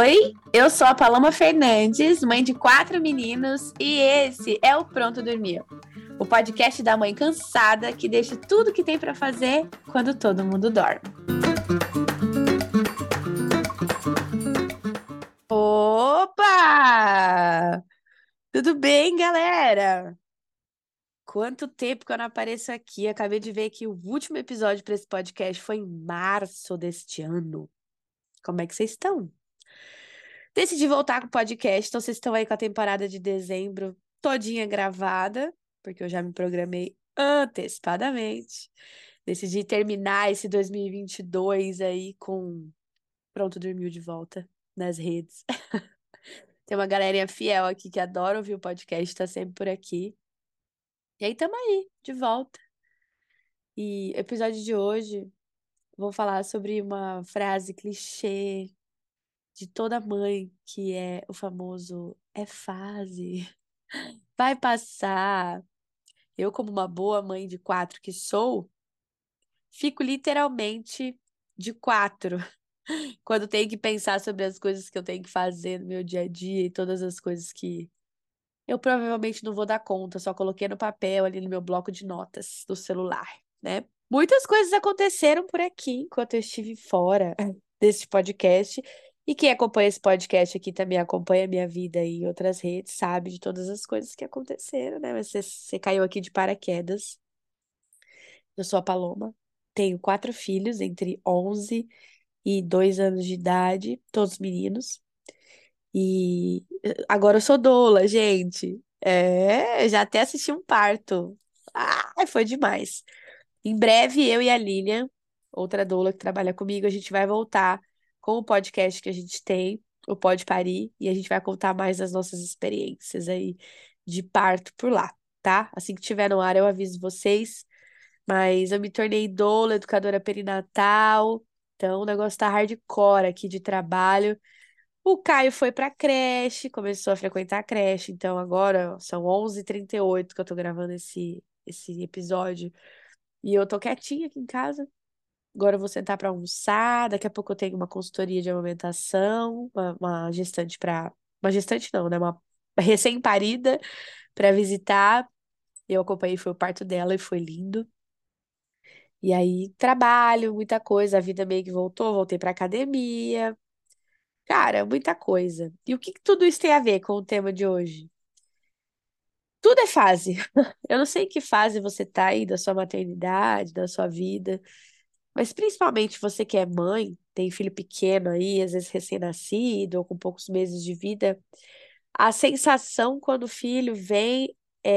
Oi, eu sou a Paloma Fernandes, mãe de 4 meninos, e esse é o Pronto Dormir, o podcast da mãe cansada que deixa tudo que tem para fazer quando todo mundo dorme. Opa! Tudo bem, galera? Quanto tempo que eu não apareço aqui? Acabei de ver que o último episódio para esse podcast foi em março deste ano. Como é que vocês estão? Decidi voltar com o podcast, então vocês estão aí com a temporada de dezembro todinha gravada, porque eu já me programei antecipadamente. Decidi terminar esse 2022 aí com Pronto Dormiu de volta nas redes. Tem uma galerinha fiel aqui que adora ouvir o podcast, tá sempre por aqui. E aí, tamo aí, de volta. E episódio de hoje, vou falar sobre uma frase clichê de toda mãe, que é o famoso é fase. Vai passar. Eu, como uma boa mãe de 4 que sou, fico literalmente de 4 quando tenho que pensar sobre as coisas que eu tenho que fazer no meu dia a dia e todas as coisas que eu provavelmente não vou dar conta, só coloquei no papel ali no meu bloco de notas do celular, né? Muitas coisas aconteceram por aqui enquanto eu estive fora desse podcast. E quem acompanha esse podcast aqui também acompanha a minha vida em outras redes, sabe de todas as coisas que aconteceram, né? Mas você caiu aqui de paraquedas. Eu sou a Paloma, tenho 4 filhos entre 11 e 2 anos de idade, todos meninos. E agora eu sou doula, gente. Já até assisti um parto. Ah, foi demais. Em breve, eu e a Lilian, outra doula que trabalha comigo, a gente vai voltar com o podcast que a gente tem, o Pode Parir, e a gente vai contar mais das nossas experiências aí de parto por lá, tá? Assim que tiver no ar, eu aviso vocês. Mas eu me tornei doula, educadora perinatal, então o negócio tá hardcore aqui de trabalho. O Caio foi pra creche, começou a frequentar a creche, então agora são 11h38 que eu tô gravando esse episódio. E eu tô quietinha aqui em casa. Agora eu vou sentar pra almoçar. Daqui a pouco eu tenho uma consultoria de amamentação, uma gestante pra. Uma gestante não, né? Uma recém-parida pra visitar. Eu acompanhei, foi o parto dela e foi lindo. E aí, trabalho, muita coisa. A vida meio que voltou, voltei pra academia. Cara, muita coisa. E o que que tudo isso tem a ver com o tema de hoje? Tudo é fase. Eu não sei em que fase você tá aí da sua maternidade, da sua vida. Mas principalmente você que é mãe, tem filho pequeno aí, às vezes recém-nascido ou com poucos meses de vida, a sensação quando o filho vem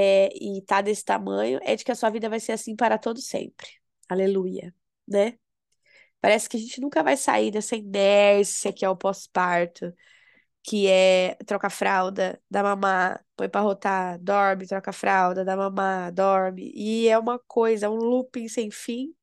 e tá desse tamanho é de que a sua vida vai ser assim para todo sempre. Aleluia, né? Parece que a gente nunca vai sair dessa inércia que é o pós-parto, que é troca a fralda, dá mamar, põe pra rotar, dorme, troca a fralda, dá mamar, dorme. E é uma coisa, um looping sem fim.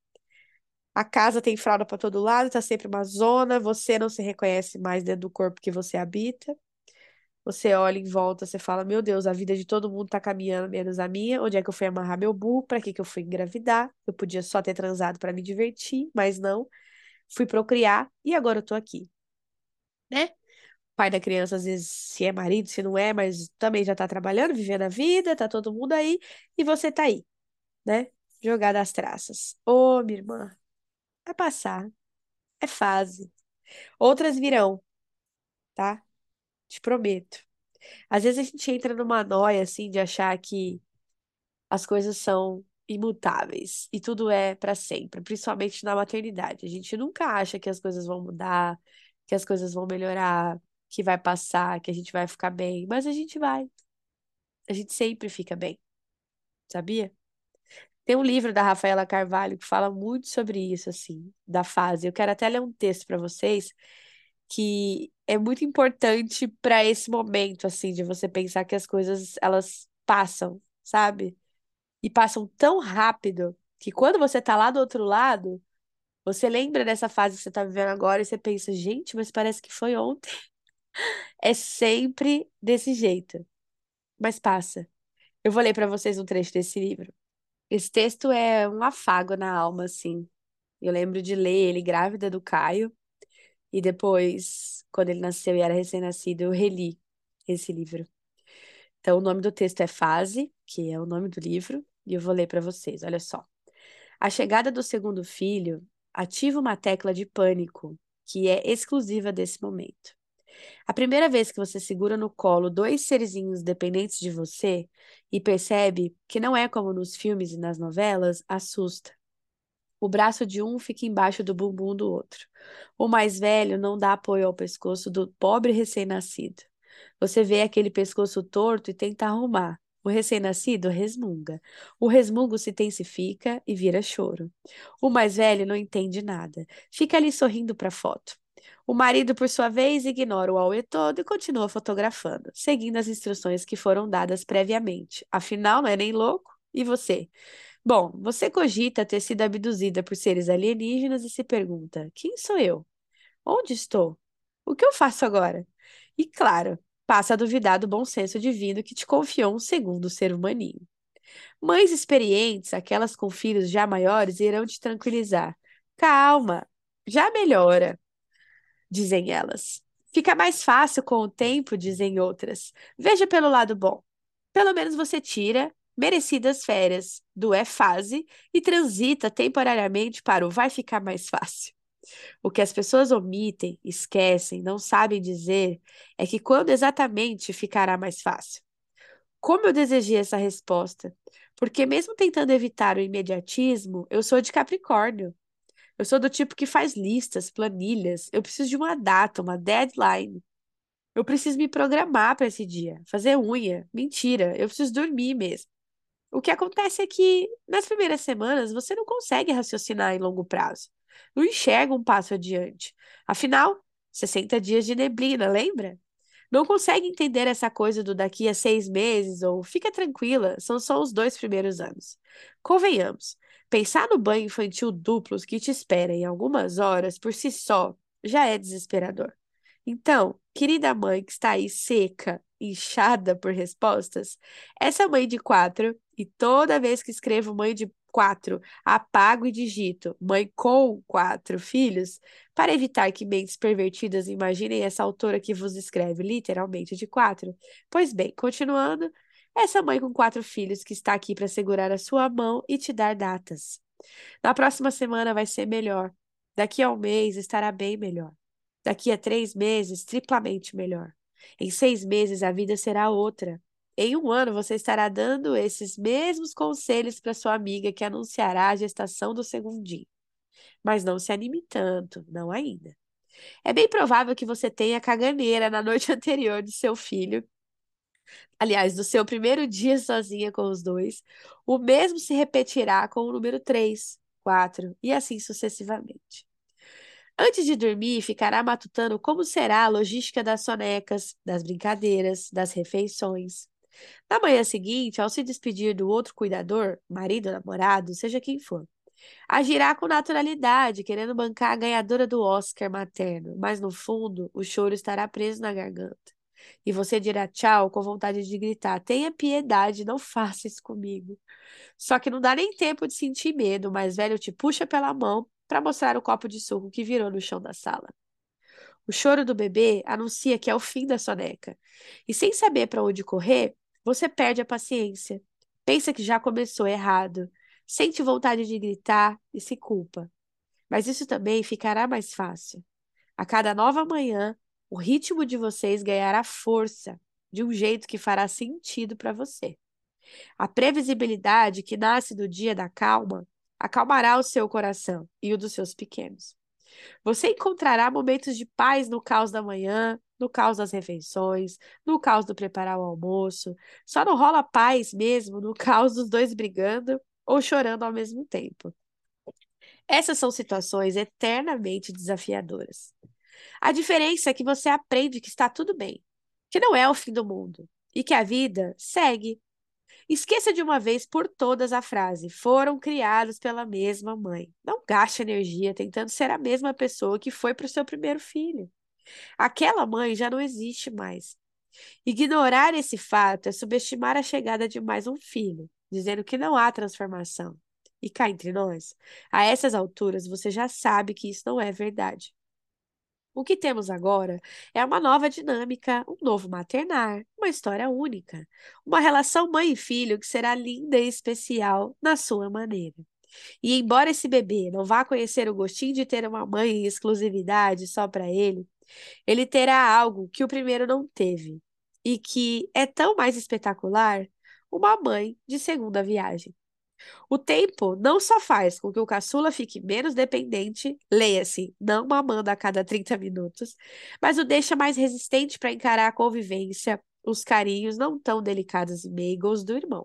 A casa tem fralda para todo lado, tá sempre uma zona, você não se reconhece mais dentro do corpo que você habita. Você olha em volta, você fala: Meu Deus, a vida de todo mundo tá caminhando, menos a minha. Onde é que eu fui amarrar meu burro? Pra que que eu fui engravidar? Eu podia só ter transado para me divertir, mas não. Fui procriar e agora eu tô aqui, né? O pai da criança, às vezes, se é marido, se não é, mas também já tá trabalhando, vivendo a vida, tá todo mundo aí, e você tá aí, né? Jogada às traças. Ô, minha irmã, vai passar, é fase. Outras virão, tá? Te prometo. Às vezes a gente entra numa noia, assim, de achar que as coisas são imutáveis e tudo é para sempre, principalmente na maternidade. A gente nunca acha que as coisas vão mudar, que as coisas vão melhorar, que vai passar, que a gente vai ficar bem, mas a gente vai. A gente sempre fica bem, sabia? Tem um livro da Rafaela Carvalho que fala muito sobre isso, assim, da fase. Eu quero até ler um texto para vocês que é muito importante para esse momento, assim, de você pensar que as coisas, elas passam, sabe? E passam tão rápido que quando você tá lá do outro lado, você lembra dessa fase que você tá vivendo agora e você pensa, gente, mas parece que foi ontem. É sempre desse jeito, mas passa. Eu vou ler para vocês um trecho desse livro. Esse texto é um afago na alma, assim. Eu lembro de ler ele grávida do Caio. E depois, quando ele nasceu e era recém-nascido, eu reli esse livro. Então, o nome do texto é Fase, que é o nome do livro, e eu vou ler para vocês. Olha só. A chegada do segundo filho ativa uma tecla de pânico que é exclusiva desse momento. A primeira vez que você segura no colo dois serzinhos dependentes de você e percebe que não é como nos filmes e nas novelas, assusta. O braço de um fica embaixo do bumbum do outro. O mais velho não dá apoio ao pescoço do pobre recém-nascido. Você vê aquele pescoço torto e tenta arrumar. O recém-nascido resmunga. O resmungo se intensifica e vira choro. O mais velho não entende nada. Fica ali sorrindo para a foto. O marido, por sua vez, ignora o auê todo e continua fotografando, seguindo as instruções que foram dadas previamente. Afinal, não é nem louco? E você? Bom, você cogita ter sido abduzida por seres alienígenas e se pergunta: quem sou eu? Onde estou? O que eu faço agora? E claro, passa a duvidar do bom senso divino que te confiou um segundo ser humaninho. Mães experientes, aquelas com filhos já maiores, irão te tranquilizar. Calma, já melhora, dizem elas. Fica mais fácil com o tempo, dizem outras. Veja pelo lado bom. Pelo menos você tira merecidas férias do é fase e transita temporariamente para o vai ficar mais fácil. O que as pessoas omitem, esquecem, não sabem dizer é que quando exatamente ficará mais fácil. Como eu desejei essa resposta, porque mesmo tentando evitar o imediatismo, eu sou de Capricórnio. Eu sou do tipo que faz listas, planilhas. Eu preciso de uma data, uma deadline. Eu preciso me programar para esse dia, fazer unha. Mentira, eu preciso dormir mesmo. O que acontece é que, nas primeiras semanas, você não consegue raciocinar em longo prazo. Não enxerga um passo adiante. Afinal, 60 dias de neblina, lembra? Não consegue entender essa coisa do daqui a 6 meses ou fica tranquila, são só os 2 primeiros anos. Convenhamos, pensar no banho infantil duplos que te espera em algumas horas por si só já é desesperador. Então, querida mãe que está aí seca, inchada por respostas, essa mãe de quatro, e toda vez que escrevo mãe de quatro, apago e digito mãe com 4 filhos, para evitar que mentes pervertidas imaginem essa autora que vos escreve literalmente de quatro. Pois bem, continuando, essa mãe com 4 filhos que está aqui para segurar a sua mão e te dar datas. Na próxima semana vai ser melhor. Daqui a um mês estará bem melhor. Daqui a 3 meses, triplamente melhor. Em 6 meses, a vida será outra. Em um ano, você estará dando esses mesmos conselhos para sua amiga que anunciará a gestação do segundinho. Mas não se anime tanto, não ainda. É bem provável que você tenha caganeira na noite anterior do seu filho, aliás, do seu primeiro dia sozinha com os dois. O mesmo se repetirá com o número 3, 4 e assim sucessivamente. Antes de dormir, ficará matutando como será a logística das sonecas, das brincadeiras, das refeições. Na manhã seguinte, ao se despedir do outro cuidador, marido, namorado, seja quem for, agirá com naturalidade, querendo bancar a ganhadora do Oscar materno, mas no fundo, o choro estará preso na garganta. E você dirá tchau com vontade de gritar: tenha piedade, não faça isso comigo. Só que não dá nem tempo de sentir medo, o mais velho te puxa pela mão para mostrar o copo de suco que virou no chão da sala. O choro do bebê anuncia que é o fim da soneca. E sem saber para onde correr, você perde a paciência. Pensa que já começou errado. Sente vontade de gritar e se culpa. Mas isso também ficará mais fácil. A cada nova manhã, o ritmo de vocês ganhará força, de um jeito que fará sentido para você. A previsibilidade que nasce do dia da calma acalmará o seu coração e o dos seus pequenos. Você encontrará momentos de paz no caos da manhã, no caos das refeições, no caos do preparar o almoço. Só não rola paz mesmo no caos dos dois brigando ou chorando ao mesmo tempo. Essas são situações eternamente desafiadoras. A diferença é que você aprende que está tudo bem, que não é o fim do mundo e que a vida segue. Esqueça de uma vez por todas a frase: foram criados pela mesma mãe. Não gaste energia tentando ser a mesma pessoa que foi para o seu primeiro filho. Aquela mãe já não existe mais. Ignorar esse fato é subestimar a chegada de mais um filho, dizendo que não há transformação. E cá entre nós, a essas alturas você já sabe que isso não é verdade. O que temos agora é uma nova dinâmica, um novo maternar, uma história única, uma relação mãe e filho que será linda e especial na sua maneira. E embora esse bebê não vá conhecer o gostinho de ter uma mãe em exclusividade só para ele terá algo que o primeiro não teve e que é tão mais espetacular, uma mãe de segunda viagem. O tempo não só faz com que o caçula fique menos dependente, leia-se, não mamando a cada 30 minutos, mas o deixa mais resistente para encarar a convivência, os carinhos não tão delicados e meigos do irmão.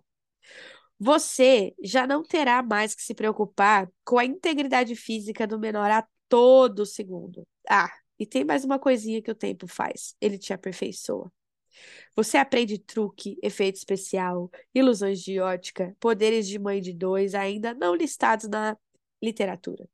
Você já não terá mais que se preocupar com a integridade física do menor a todo segundo. Ah, e tem mais uma coisinha que o tempo faz: ele te aperfeiçoa. Você aprende truque, efeito especial, ilusões de ótica, poderes de mãe de dois ainda não listados na literatura.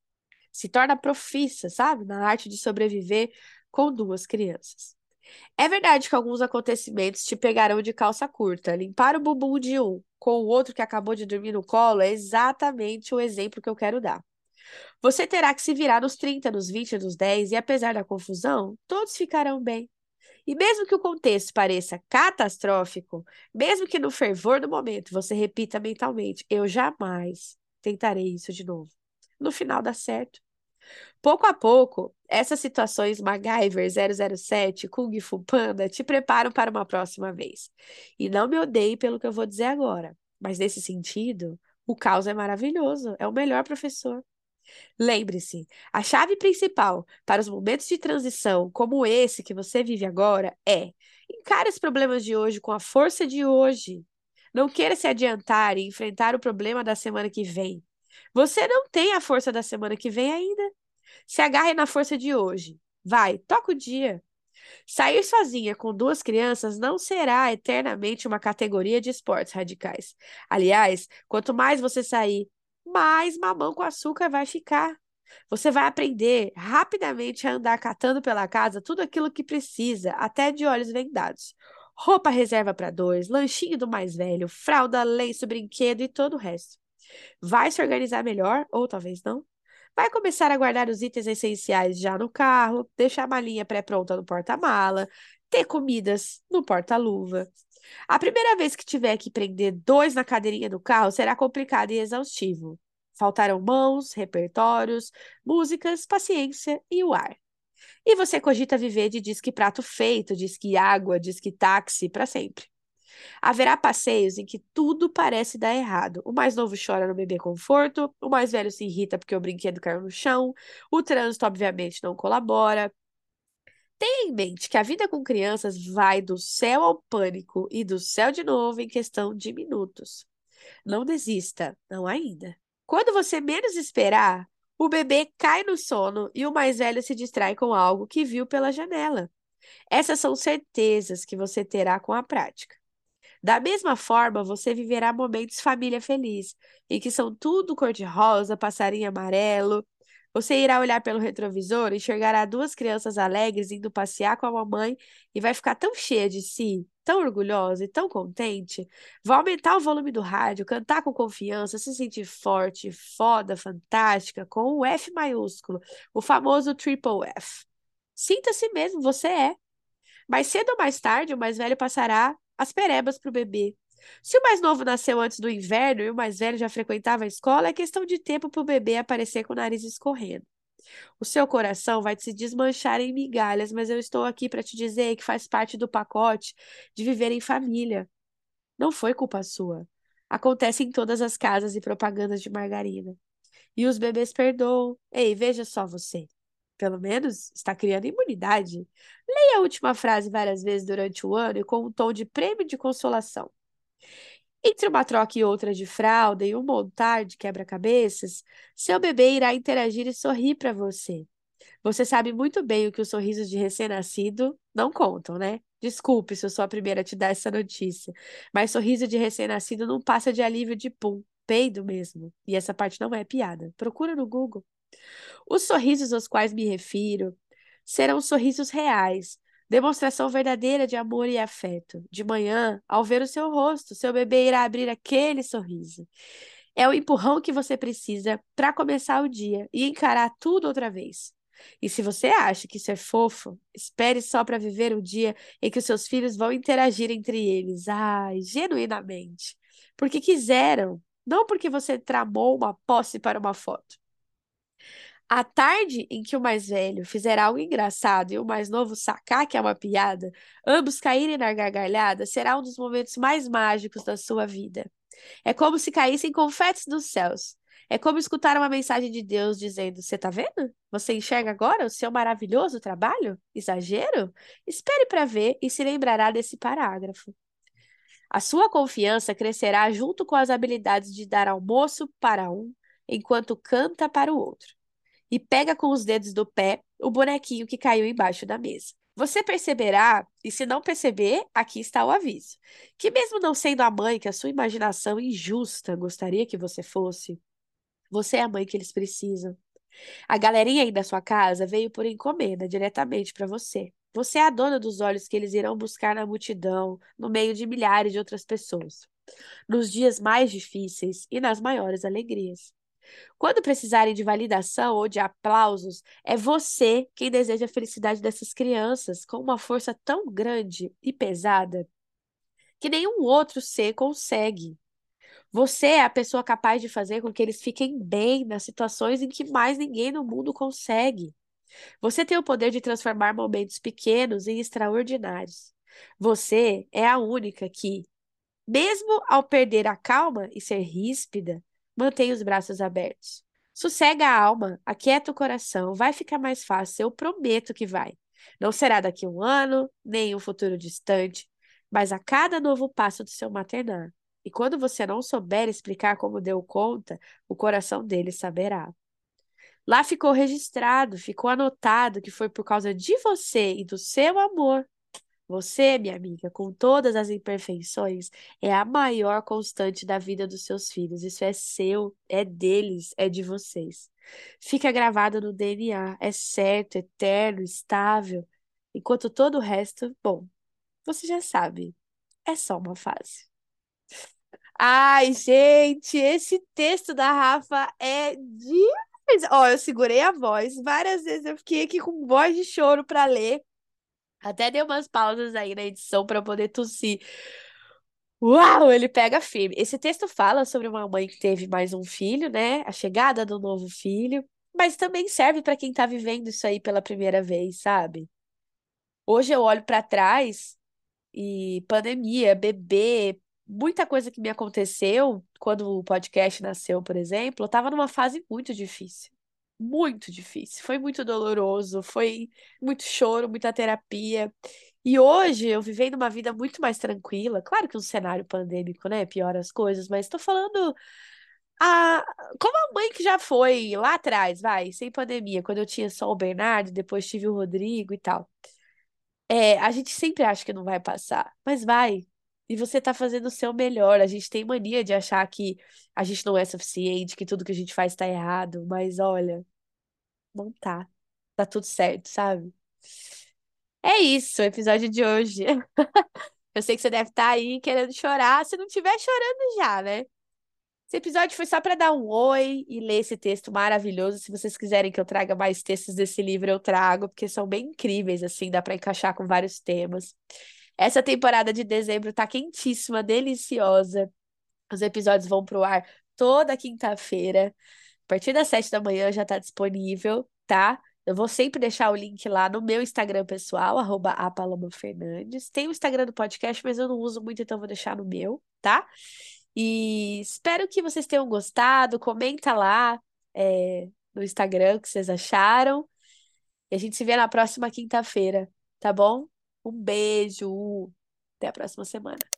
Se torna profissa, sabe, na arte de sobreviver com duas crianças. É verdade que alguns acontecimentos te pegarão de calça curta. Limpar o bumbum de um com o outro que acabou de dormir no colo é exatamente o exemplo que eu quero dar. Você terá que se virar nos 30, nos 20, nos 10 e apesar da confusão, todos ficarão bem. E mesmo que o contexto pareça catastrófico, mesmo que no fervor do momento você repita mentalmente: eu jamais tentarei isso de novo. No final dá certo. Pouco a pouco, essas situações MacGyver 007, Kung Fu Panda te preparam para uma próxima vez. E não me odeie pelo que eu vou dizer agora, mas nesse sentido, o caos é maravilhoso, é o melhor professor. Lembre-se, a chave principal para os momentos de transição, como esse que você vive agora, é: encare os problemas de hoje com a força de hoje. Não queira se adiantar e enfrentar o problema da semana que vem. Você não tem a força da semana que vem ainda. Se agarre na força de hoje. Vai, toca o dia. Sair sozinha com duas crianças não será eternamente uma categoria de esportes radicais. Aliás, quanto mais você sair, mais mamão com açúcar vai ficar. Você vai aprender rapidamente a andar catando pela casa tudo aquilo que precisa, até de olhos vendados. Roupa reserva para dois, lanchinho do mais velho, fralda, lenço, brinquedo e todo o resto. Vai se organizar melhor, ou talvez não. Vai começar a guardar os itens essenciais já no carro, deixar a malinha pré-pronta no porta-mala, ter comidas no porta-luva. A primeira vez que tiver que prender dois na cadeirinha do carro será complicado e exaustivo. Faltarão mãos, repertórios, músicas, paciência e o ar. E você cogita viver de disque prato feito, disque água, disque táxi para sempre. Haverá passeios em que tudo parece dar errado. O mais novo chora no bebê conforto, o mais velho se irrita porque o brinquedo caiu no chão, o trânsito, obviamente, não colabora. Tenha em mente que a vida com crianças vai do céu ao pânico e do céu de novo em questão de minutos. Não desista, não ainda. Quando você menos esperar, o bebê cai no sono e o mais velho se distrai com algo que viu pela janela. Essas são certezas que você terá com a prática. Da mesma forma, você viverá momentos família feliz, em que são tudo cor-de-rosa, passarinho amarelo. Você irá olhar pelo retrovisor, enxergará duas crianças alegres indo passear com a mamãe e vai ficar tão cheia de si, tão orgulhosa e tão contente. Vai aumentar o volume do rádio, cantar com confiança, se sentir forte, foda, fantástica, com o F maiúsculo, o famoso Triple F. Sinta-se mesmo, você é. Mais cedo ou mais tarde, o mais velho passará as perebas para o bebê. Se o mais novo nasceu antes do inverno e o mais velho já frequentava a escola, é questão de tempo para o bebê aparecer com o nariz escorrendo. O seu coração vai se desmanchar em migalhas, mas eu estou aqui para te dizer que faz parte do pacote de viver em família. Não foi culpa sua. Acontece em todas as casas e propagandas de margarina. E os bebês perdoam. Ei, veja só você. Pelo menos está criando imunidade. Leia a última frase várias vezes durante o ano e com um tom de prêmio de consolação. Entre uma troca e outra de fralda e um montar de quebra-cabeças, seu bebê irá interagir e sorrir para você. Você sabe muito bem o que os sorrisos de recém-nascido não contam, né? Desculpe se eu sou a primeira a te dar essa notícia, mas sorriso de recém-nascido não passa de alívio de pum, peido mesmo. E essa parte não é piada. Procura no Google. Os sorrisos aos quais me refiro serão sorrisos reais, demonstração verdadeira de amor e afeto. De manhã, ao ver o seu rosto, seu bebê irá abrir aquele sorriso. É o empurrão que você precisa para começar o dia e encarar tudo outra vez. E se você acha que isso é fofo, espere só para viver o dia em que os seus filhos vão interagir entre eles. Ai, genuinamente. Porque quiseram, não porque você tramou uma posse para uma foto. A tarde em que o mais velho fizer algo engraçado e o mais novo sacar que é uma piada, ambos caírem na gargalhada, será um dos momentos mais mágicos da sua vida. É como se caíssem confetes dos céus. É como escutar uma mensagem de Deus dizendo: Você tá vendo? Você enxerga agora o seu maravilhoso trabalho? Exagero? Espere para ver e se lembrará desse parágrafo. A sua confiança crescerá junto com as habilidades de dar almoço para um, enquanto canta para o outro. E pega com os dedos do pé o bonequinho que caiu embaixo da mesa. Você perceberá, e se não perceber, aqui está o aviso, que mesmo não sendo a mãe que a sua imaginação injusta gostaria que você fosse, você é a mãe que eles precisam. A galerinha aí da sua casa veio por encomenda diretamente para você. Você é a dona dos olhos que eles irão buscar na multidão, no meio de milhares de outras pessoas, nos dias mais difíceis e nas maiores alegrias. Quando precisarem de validação ou de aplausos, é você quem deseja a felicidade dessas crianças com uma força tão grande e pesada que nenhum outro ser consegue. Você é a pessoa capaz de fazer com que eles fiquem bem nas situações em que mais ninguém no mundo consegue. Você tem o poder de transformar momentos pequenos em extraordinários. Você é a única que, mesmo ao perder a calma e ser ríspida, mantém os braços abertos. Sossega a alma, aquieta o coração, vai ficar mais fácil, eu prometo que vai. Não será daqui a um ano, nem um futuro distante, mas a cada novo passo do seu maternar. E quando você não souber explicar como deu conta, o coração dele saberá. Lá ficou registrado, ficou anotado que foi por causa de você e do seu amor. Você, minha amiga, com todas as imperfeições, é a maior constante da vida dos seus filhos. Isso é seu, é deles, é de vocês. Fica gravado no DNA, é certo, eterno, estável. Enquanto todo o resto, bom, você já sabe, é só uma fase. Ai, gente, esse texto da Rafa é demais. Ó, eu segurei a voz várias vezes, eu fiquei aqui com voz de choro para ler. Até dei umas pausas aí na edição para poder tossir. Uau, ele pega firme. Esse texto fala sobre uma mãe que teve mais um filho, né? A chegada do novo filho, mas também serve para quem tá vivendo isso aí pela primeira vez, sabe? Hoje eu olho para trás e pandemia, bebê, muita coisa que me aconteceu quando o podcast nasceu, por exemplo, eu tava numa fase muito difícil. Muito difícil. Foi muito doloroso, foi muito choro, muita terapia. E hoje eu vivendo uma vida muito mais tranquila. Claro que um cenário pandêmico, né, piora as coisas, mas tô falando a como a mãe que já foi lá atrás, vai, sem pandemia, quando eu tinha só o Bernardo, depois tive o Rodrigo e tal. É, a gente sempre acha que não vai passar, mas vai. E você tá fazendo o seu melhor. A gente tem mania de achar que a gente não é suficiente, que tudo que a gente faz tá errado, mas olha, não tá. Tá tudo certo, sabe? É isso, o episódio de hoje. Eu sei que você deve estar aí querendo chorar, se não estiver chorando já, né? Esse episódio foi só para dar um oi e ler esse texto maravilhoso. Se vocês quiserem que eu traga mais textos desse livro, eu trago, porque são bem incríveis, assim, dá para encaixar com vários temas. Essa temporada de dezembro tá quentíssima, deliciosa. Os episódios vão pro ar toda quinta-feira. A partir das 7 da manhã já tá disponível, tá? Eu vou sempre deixar o link lá no meu Instagram pessoal, @apalomafernandes. Tem o Instagram do podcast, mas eu não uso muito, então vou deixar no meu, tá? E espero que vocês tenham gostado. Comenta lá, no Instagram o que vocês acharam. E a gente se vê na próxima quinta-feira, tá bom? Um beijo. Até a próxima semana.